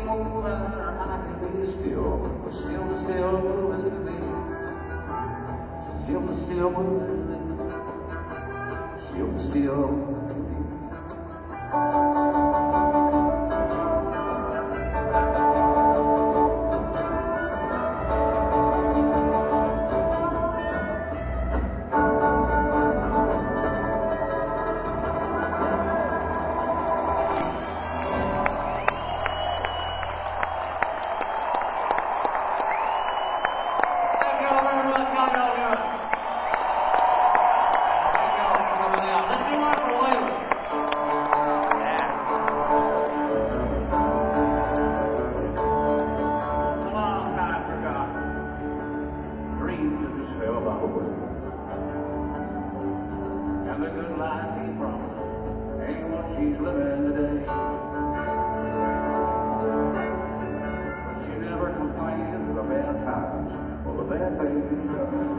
moving, I can be still, but still moving to me. Still moving, still moving to me. And the good life he promised ain't what she's living today. But she never complains of the bad times or the bad things he's done.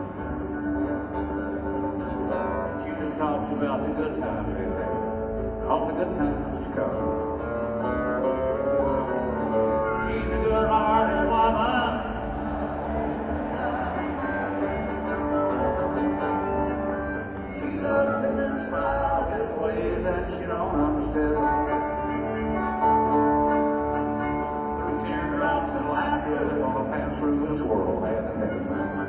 She just talks about the good times we've had, all the good times to come. She's a good-hearted woman. That she don't understand. Through teardrops and laughter, gonna pass through this world hand in hand.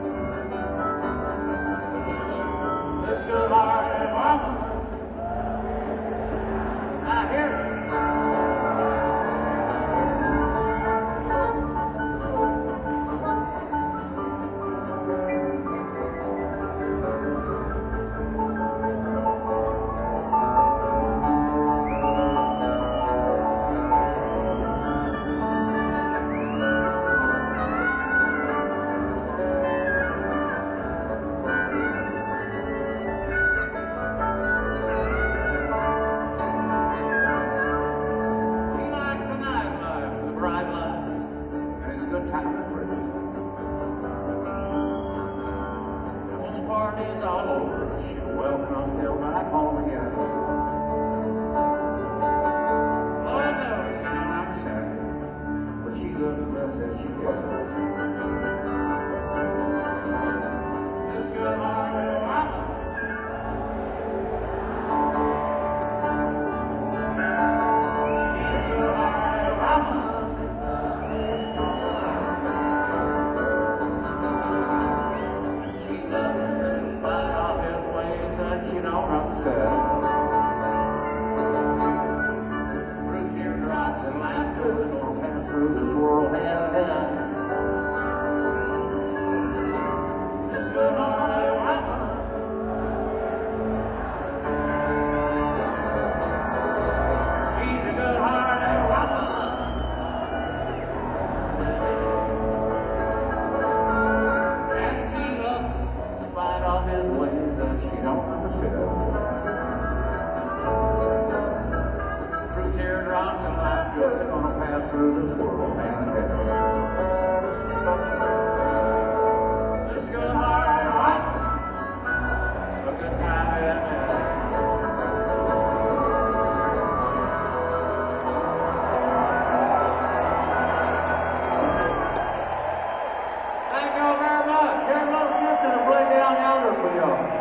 This good-hearted woman, I hear it. Party's all over, she'll welcome Bill back home again. Lord knows she don't understand, but she does the best that she can. This good-hearted woman, this good-hearted woman. She don't understand. Through teardrops and laughter, gonna pass through this world hand in hand. This good-hearted woman, she's a good-hearted woman. And she loves, in spite of his ways, that she don't understand. Through teardrops and laughter, gonna pass through this world hand in hand. This good-hearted woman, a good time in there. Thank y'all very much. Here's a little sister to play down yonder for y'all.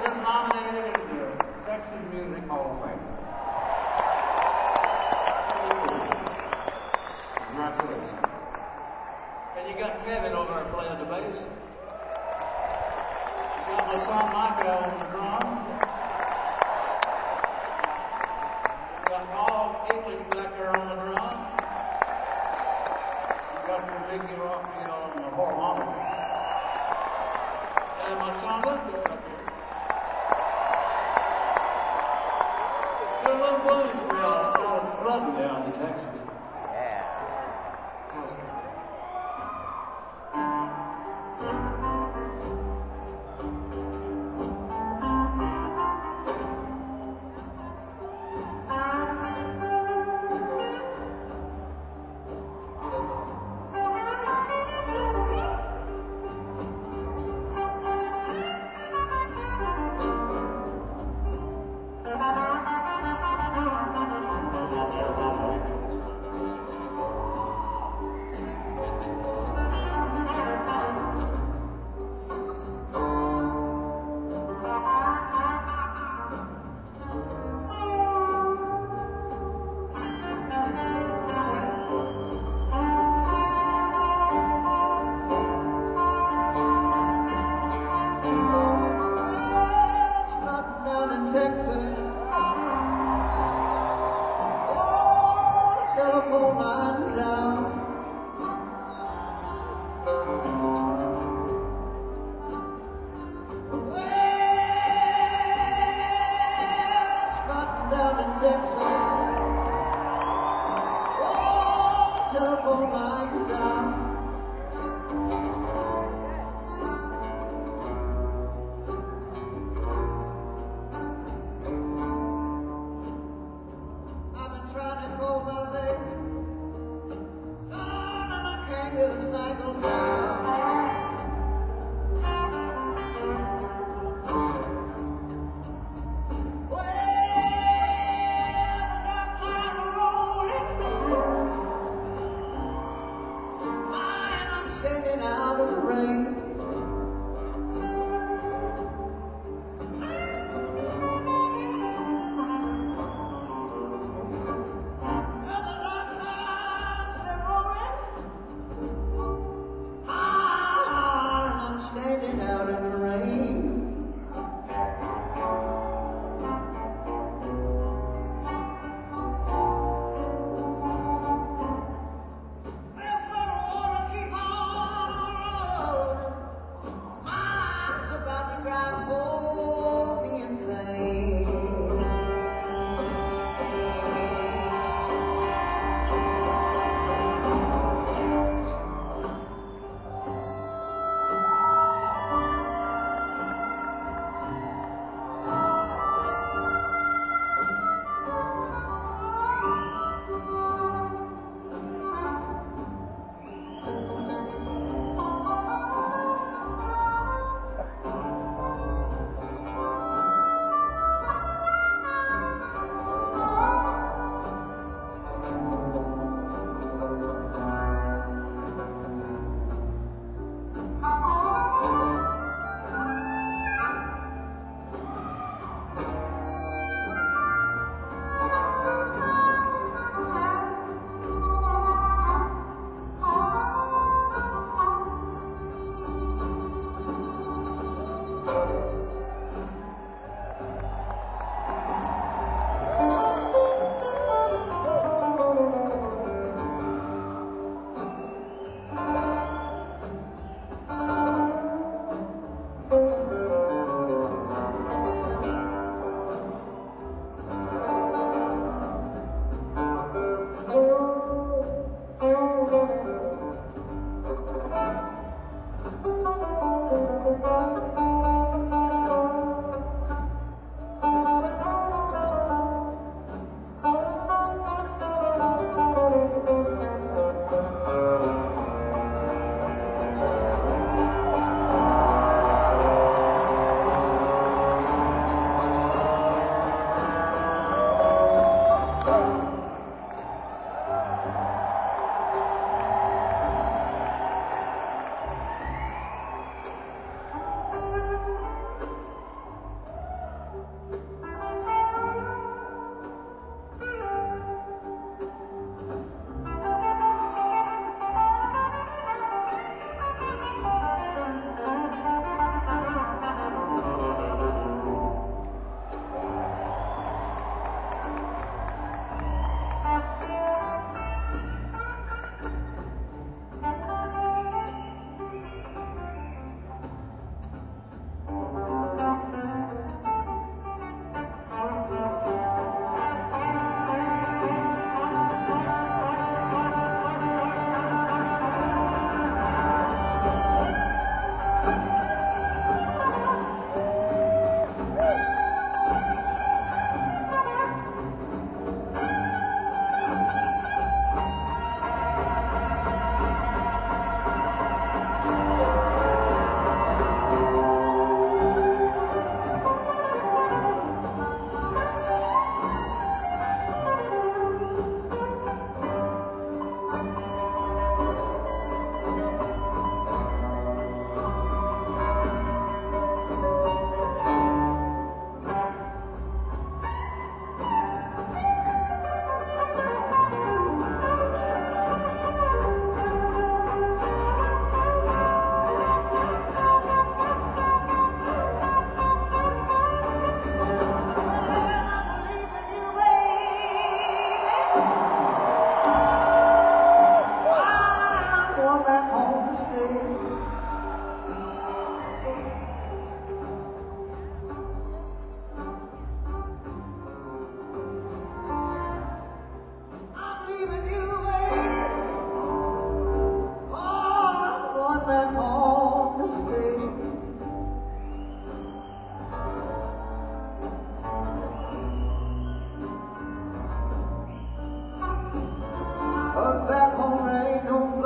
was just nominated into the Texas Music Hall of Fame. Congratulations. And you got Kevin over there playing the bass. You got my son Michael on the drum. You got Paul English back there on the drum. You got your Vicky Raphael on the harmonica. And my son Lucas up here. Good little blues for y'all. It's got it's flooding down in Texas.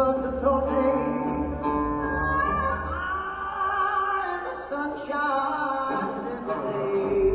thunder told me, and the sun shines in the day.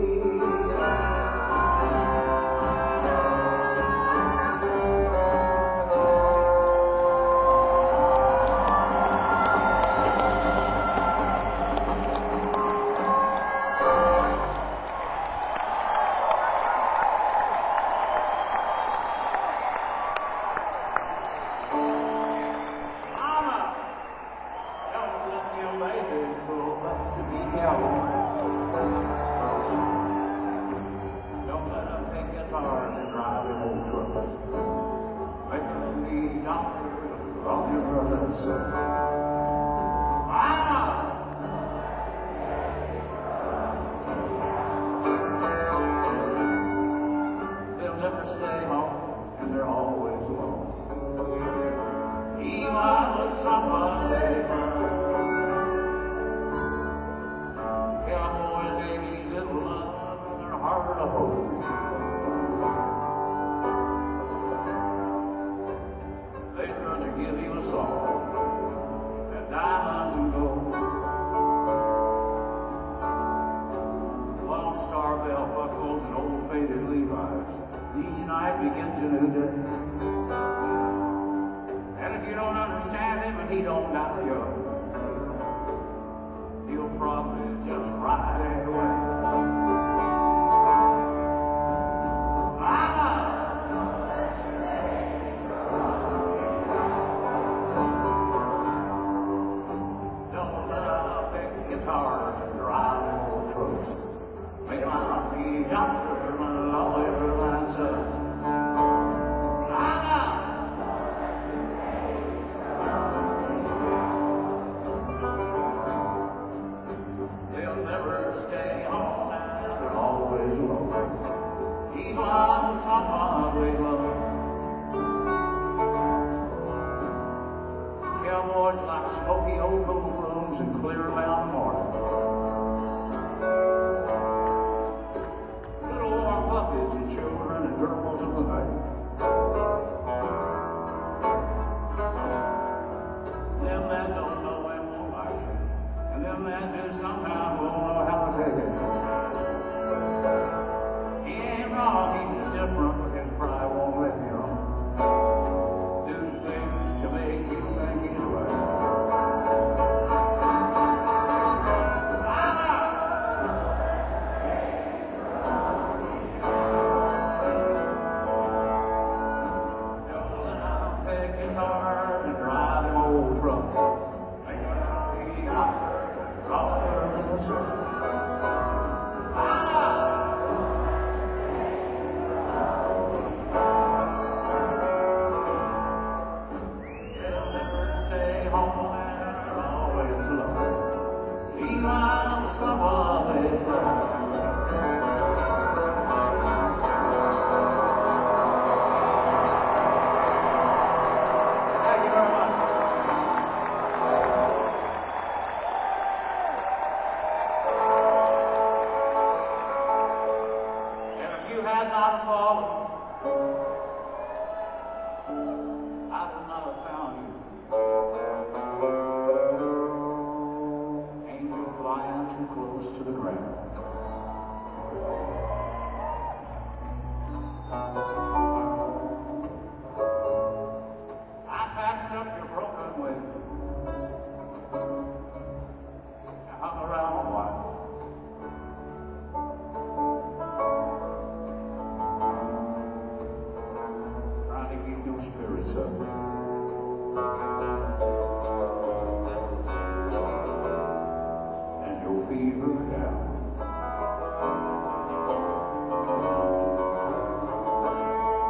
They'll never stay home, and they're always alone. Even with someone they cowboys ain't easy to love, and they're harder to hold. They'd rather give you a song than diamonds and gold. Lone Star belt buckles and old faded Levi's. Each night begins a new day. And if you don't understand him and he don't die young, he'll probably just ride away. Guitars and driving old trucks. May not be yonder, but I'll ever line up. They'll never stay home and they're always alone. Even someone they love. Cowboys like smoky old gold rooms and clear mountain morning. Little warm puppies and children and girls of the night. Them that don't know him won't like it, and them that do sometimes won't know how to take it. He ain't wrong, he's just different, but his pride won't let him do things to make you think he's right. Close to the ground. I patched up your broken way. I hung around a while. Trying to keep your spirits up. Fever down.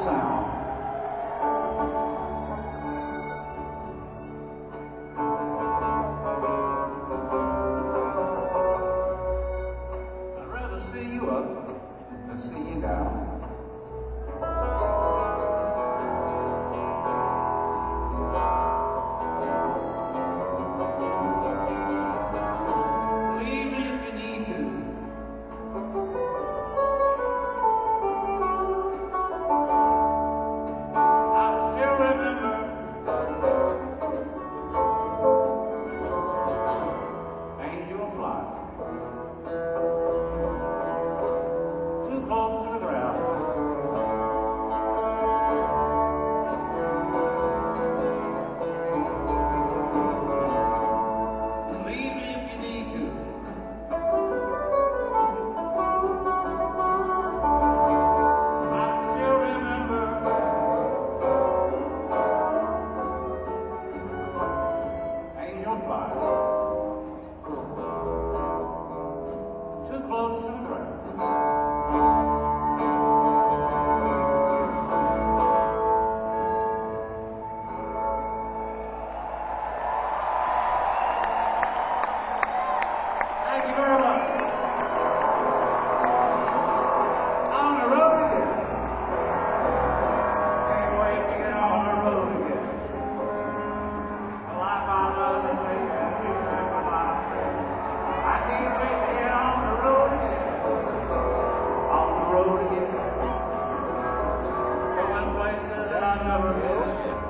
sound. I'd rather see you up than see you down. Leave me if you need to. I still remember angel fly too close to the ground. Leave me if you need to. I still remember angel fly too close to the ground. Thank you very much. On the road again. Can't wait to get on the road again. The life I love is making music for my friends. I can't wait to get on the road again. On the road again. Going places that I've never been.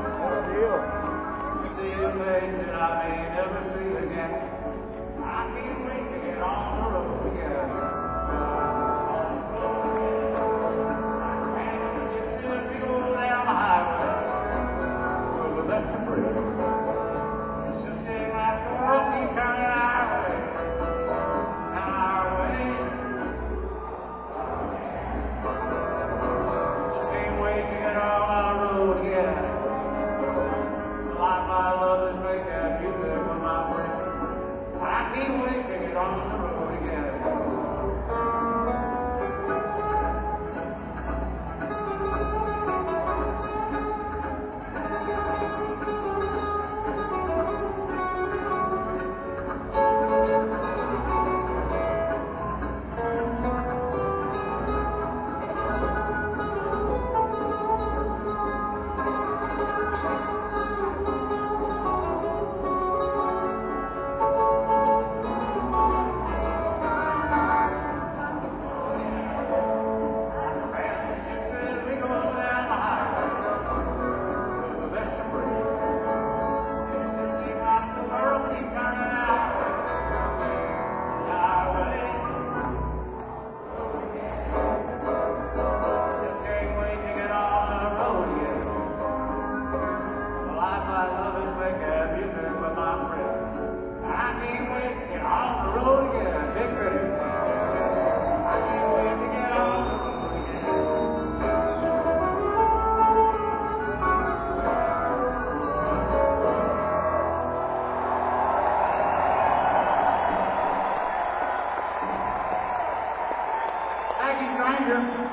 Seeing things that I may never see again. I can't wait to get on the road again. On the road again. And just as we go down the highway, we're the best of friends. It's just seems like the world keeps turning our way. Our way. Just can't wait to get on the road again. The life I love is making music with my friends. I can't wait to get on the road again. Just as we go down the highway, we're the best of friends. It just seems like the world keeps turning our way. Just can't wait to get on the road again. The life I love is making music with my friends. I can't wait to get on the road again. Big city. I can't wait to get on the road again. Thank you, stranger.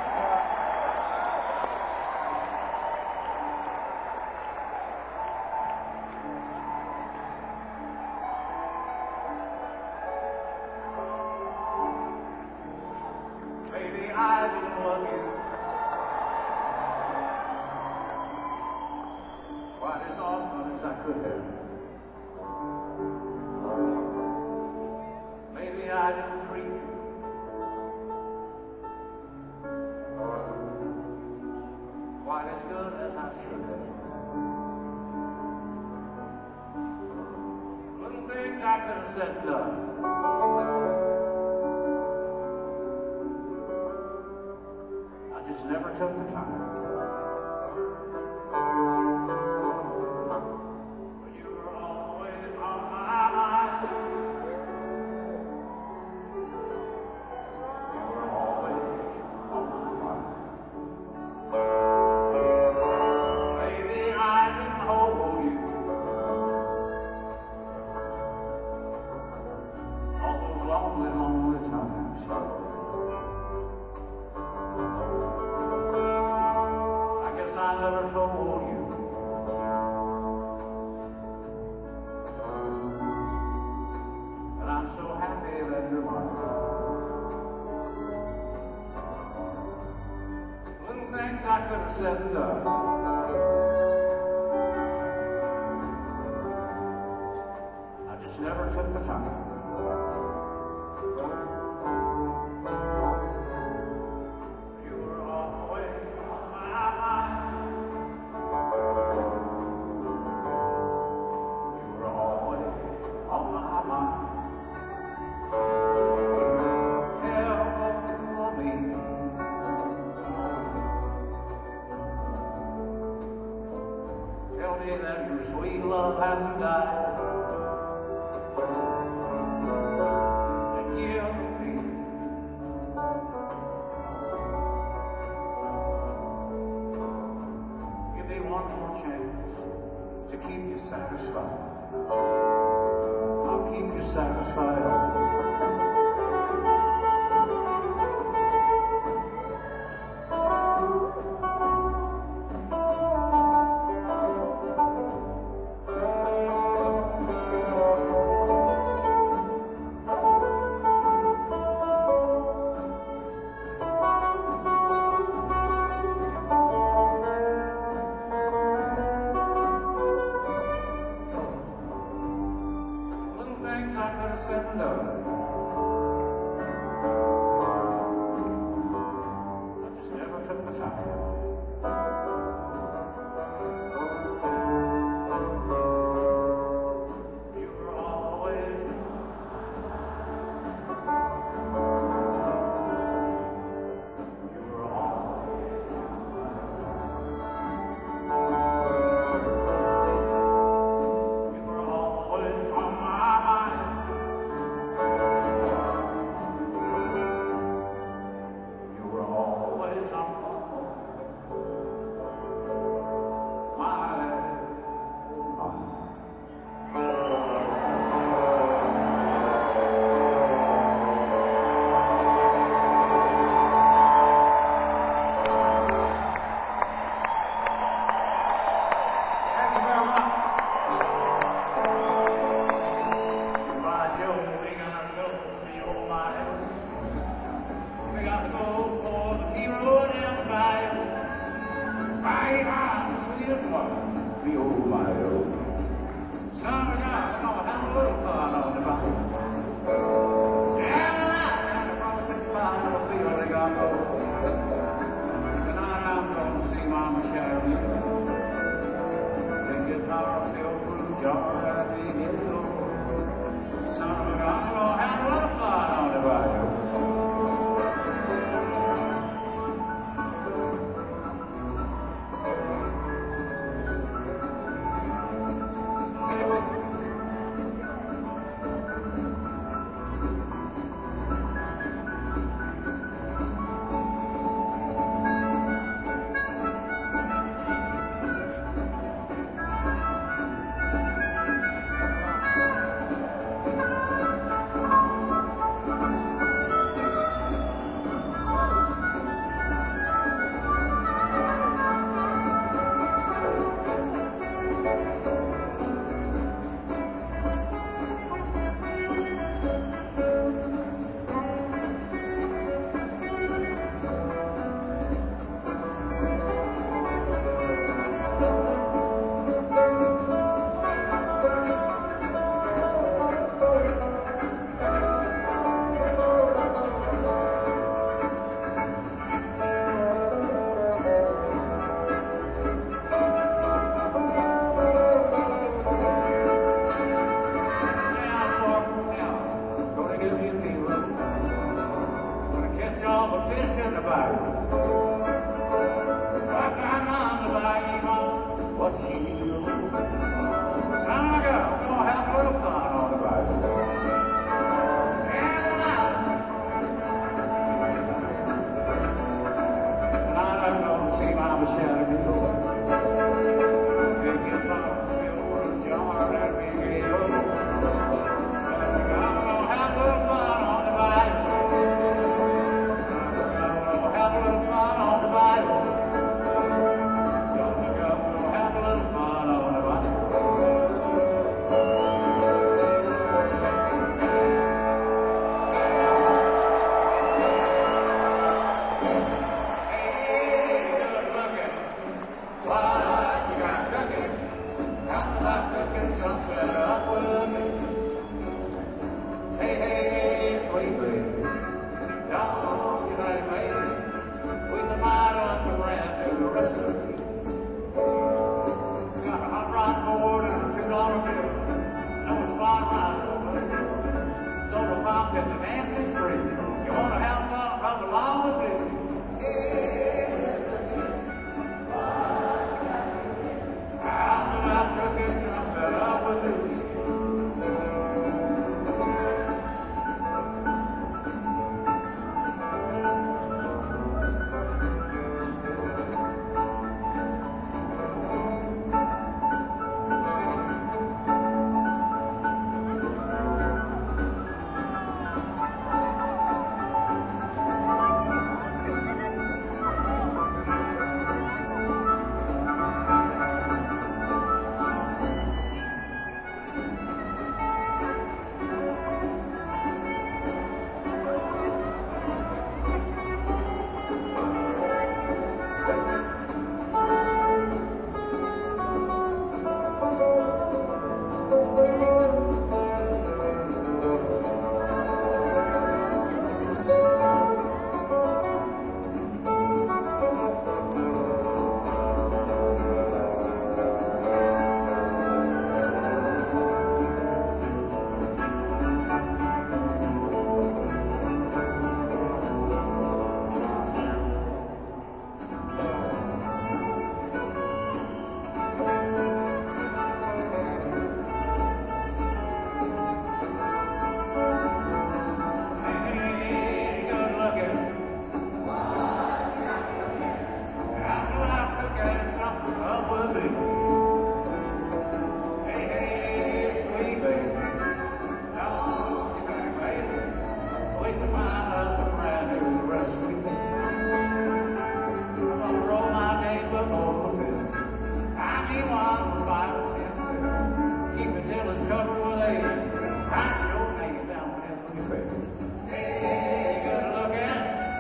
Maybe I didn't love you quite as often as I could have. Maybe I didn't treat you quite as good as I should have. Little things I could have said and done. I just never took the time. But you were always on my mind. You were always on my mind. Maybe I didn't hold you all those lonely, lonely times. never told you. And I'm so happy that you're mine. Little things I could have said and done, I just never took the time. You were always on my mind. You were always on my mind. Tell me, tell me that your sweet love hasn't died. One more chance to keep you satisfied. I'll keep you satisfied. Things I could have said and done, I just never took the time. You were always you were always you were always on my mind. You were always on my mind. Thank you very much. Goodbye, Joe. We gotta go to the old mile. We gotta go for the hero down the bayou. Bye, the sweetest one, the old mile. Son of God, come on, have a little fun on the bayou. And tonight, across the bayou, I feel like I go. Tonight I'm gonna see Mama Shelby. The guitar filled fruit jar at the window. Son of a gun, gonna have a little fun on the bayou. be. Hey, hey, sweet baby. Don't you think, baby? Wait to find us a brand new recipe. I'm gonna roll my days before the fifth. I need one for 5 or 10 cents. Keep it till it's covered with age. Write your name down with your face. Hey, good looking.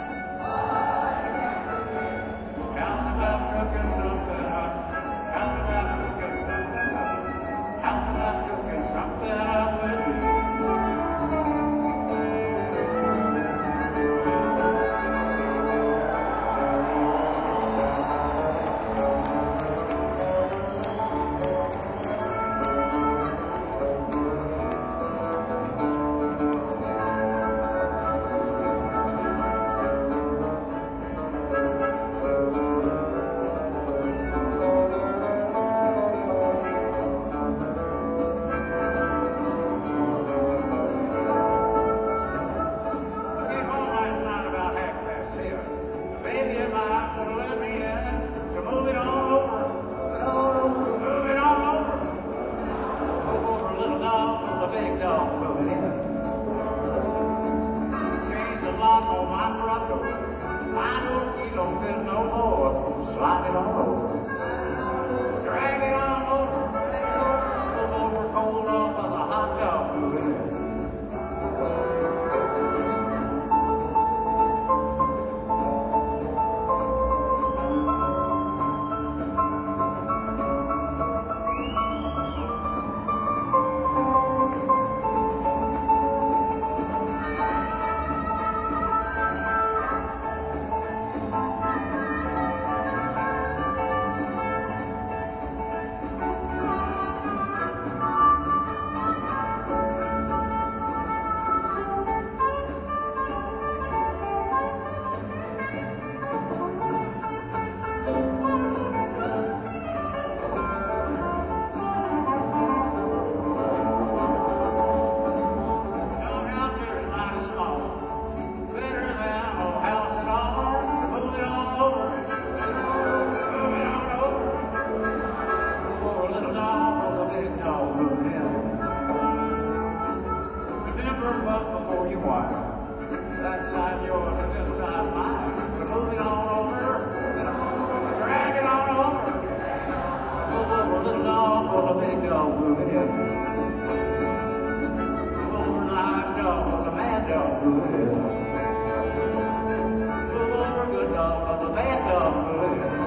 Counting about cooking something up. Counting about cooking something up. Counting about cooking something up with you. Slide it on over. Drag it on over. Move over cold off of a hot dog. Move it in. Before you watch, that side yours and this side mine. So move it on over, drag it on over, move over a little dog for the big dog, move it in. Move over the nice dog for the mad dog, move it in. Move over a good dog for the bad dog, move it in.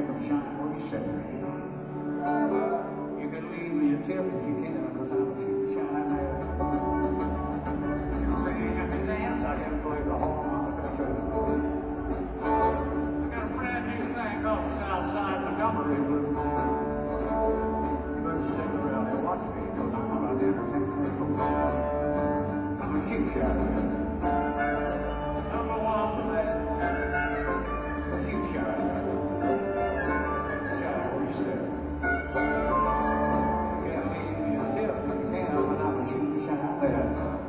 make them shine where you say. You can leave me a tip if you can, because I'm a shoe shine man. You can sing, I can dance, I can play the harmonica too. I got a brand new thing called the Southside Montgomery Blues. You better stick around and watch me, because I'm going to entertain people. I'm a shoe shine man. Number one man. Shoe shine man. Shine where you stand. You can't leave me a tip if you can, but I'm a shoe shine man.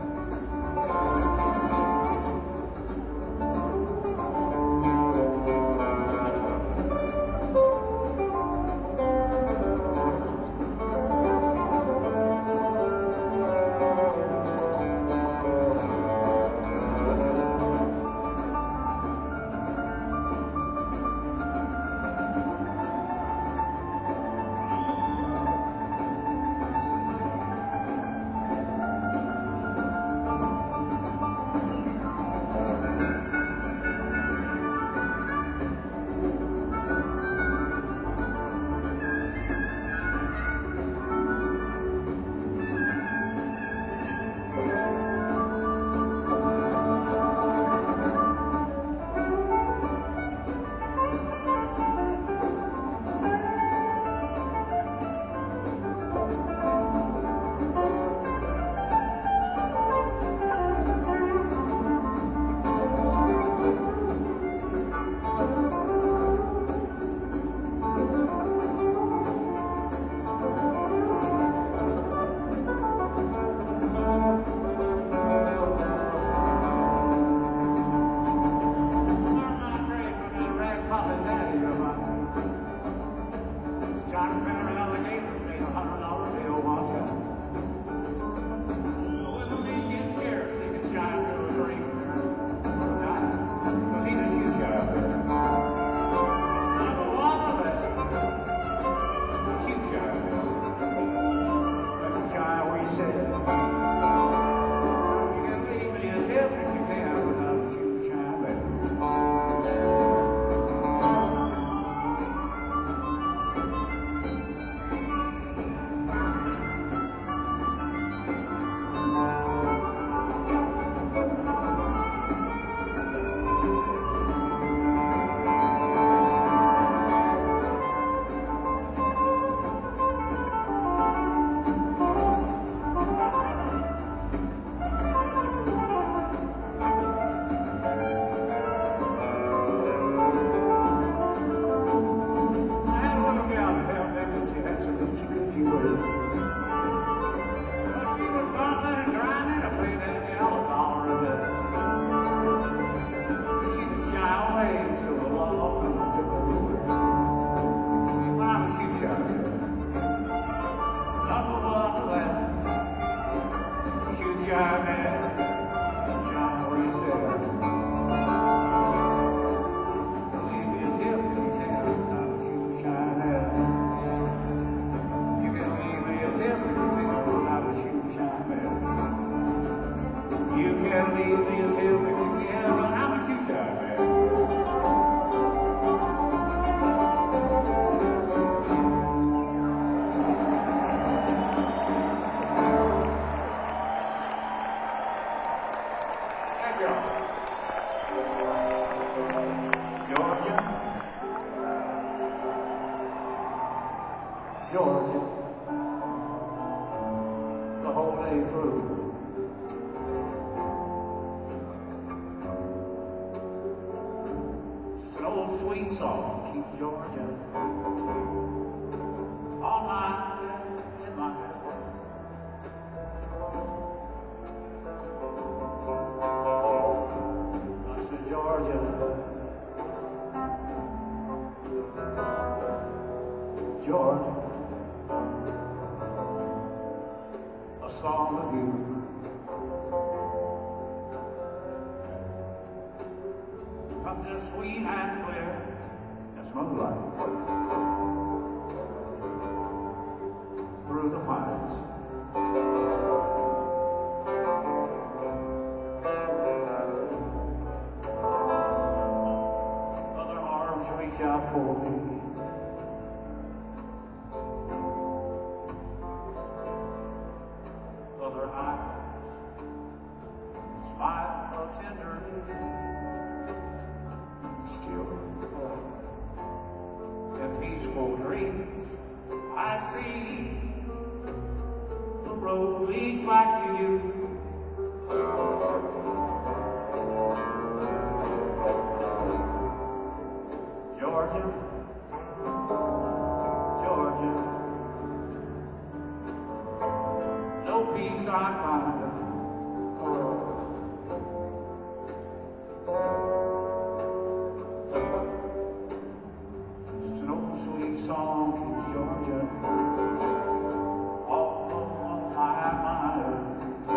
Georgia, the whole day through. Just an old sweet song keeps Georgia all night in my head. I said, Georgia, Georgia, a song of you. Comes as sweet and clear as moonlight through the pines. Other arms reach out for me. wishful dreams. I see the road leads back to you. Georgia, Georgia, no peace I find. Just an old sweet song keeps Georgia all on my mind.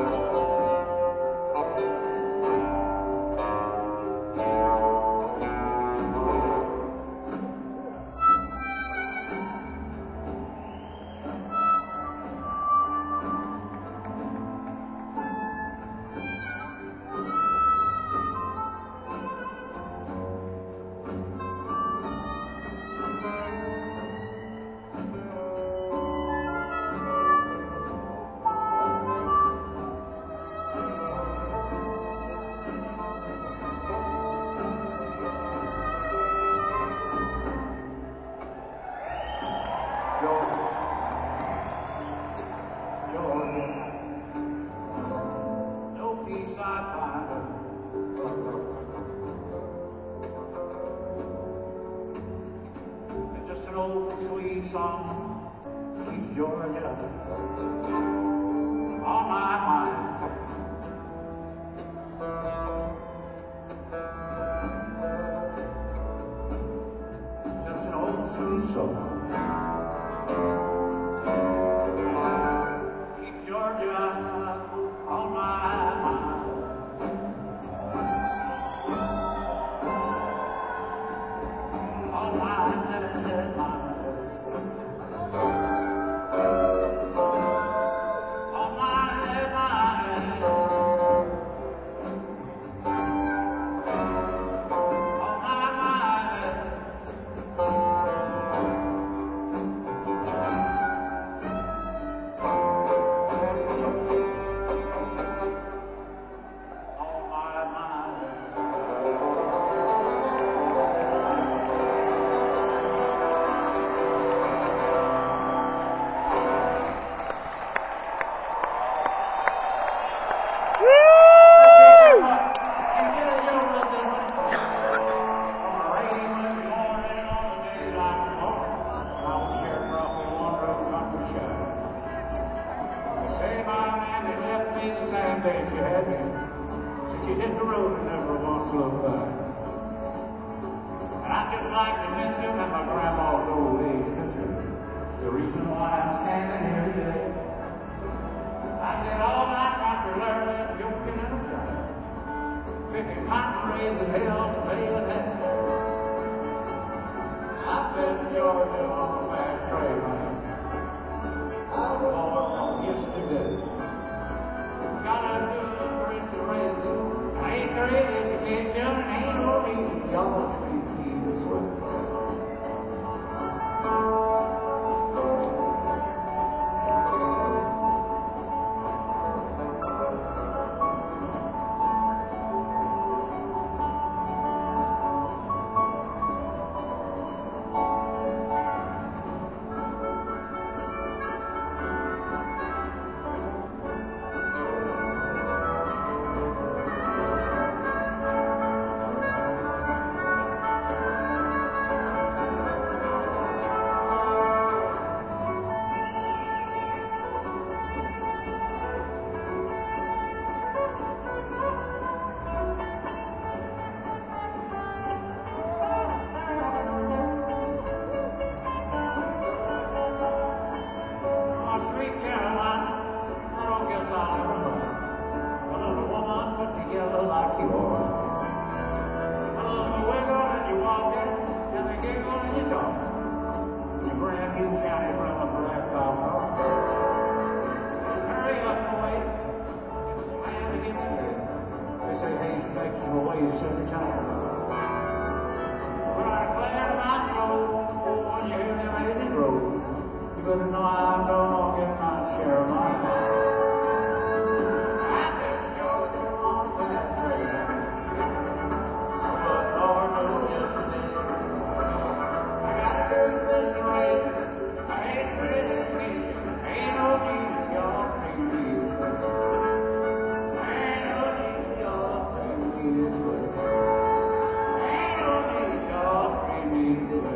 Georgia, no peace I find. It's just an old sweet song keeps Georgia on my mind. Just an old sweet song. She had me. So she hit the road and never once looked back. And I'd just like to mention that my grandma's old age picture, the reason why I'm standing here today. I did all my right to learn this yoking and a child, picking cotton, raising hell, and bailing heaven. I've been to Georgia on the fast train. I was born yesterday. Got a good bridge to raise it. I ain't great education, ain't no reason y'all treat me this way.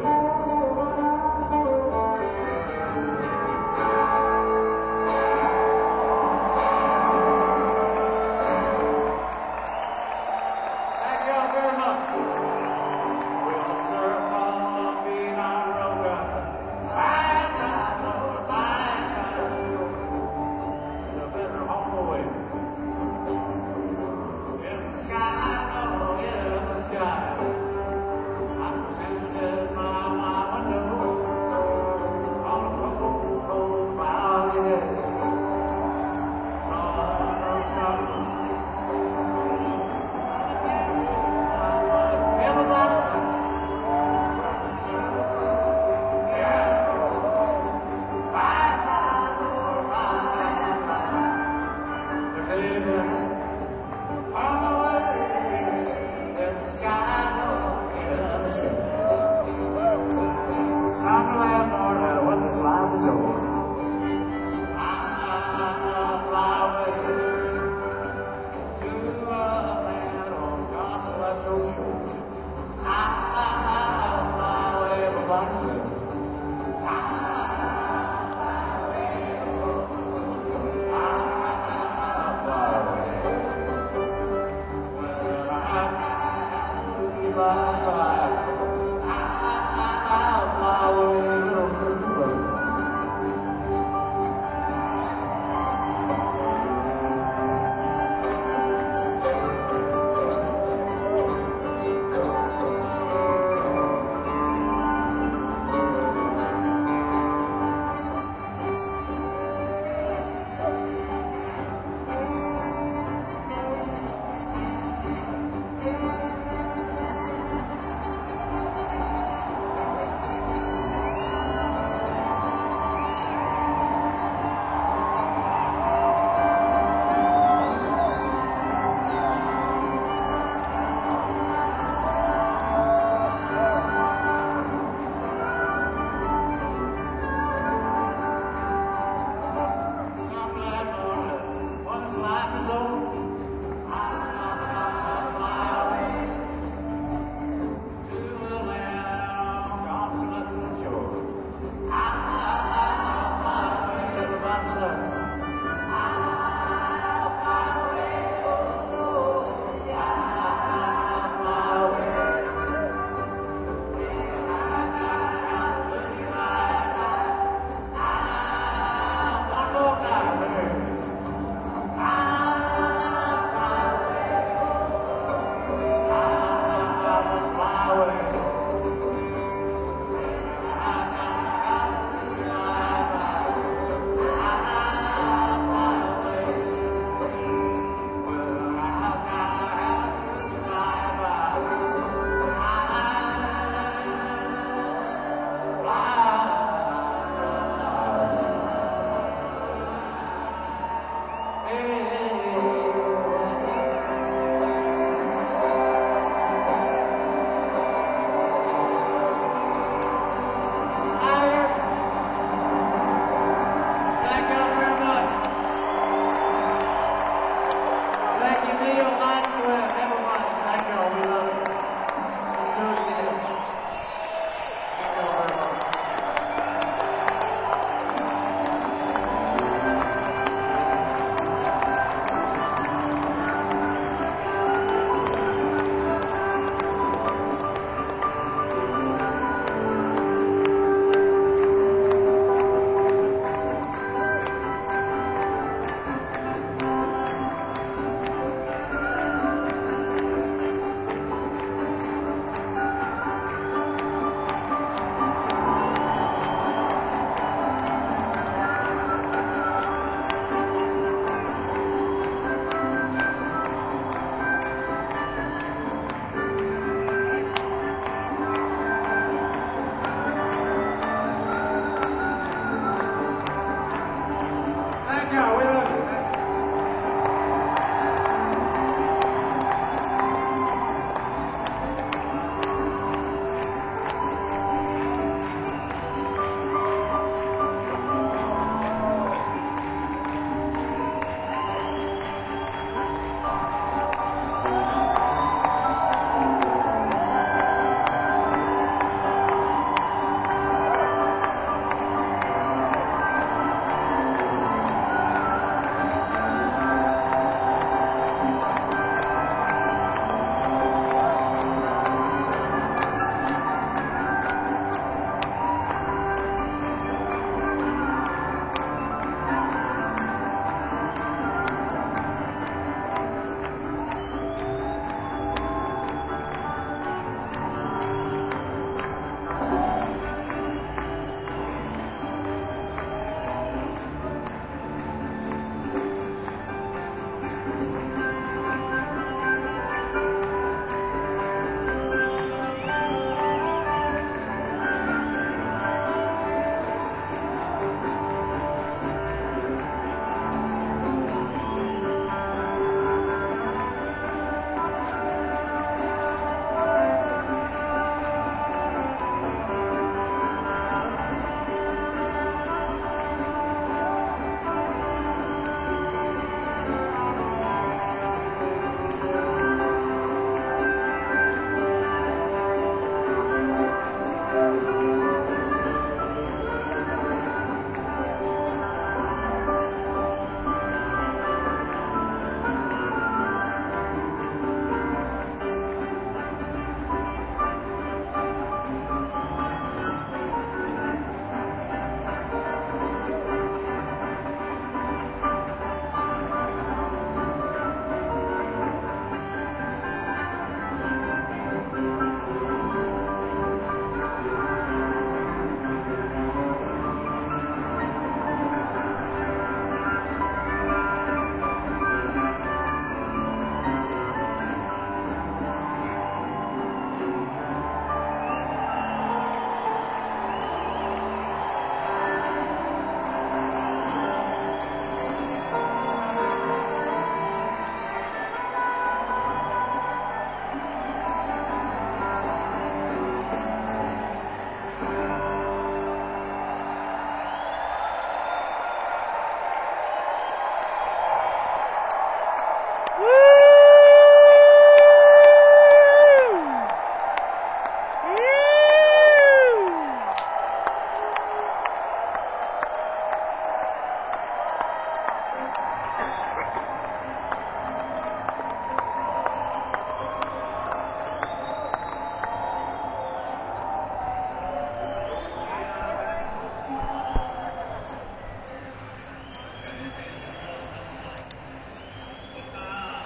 Thank you all very much. We'll circle being on the road. Bye, bye, bye. The better home away. In the sky, oh, in the sky. I'm standing at my window on a cold, cold, cloudy day. Sun, when this life is over, I'll fly away to a land on God's celestial shore. I'll fly away, everybody says.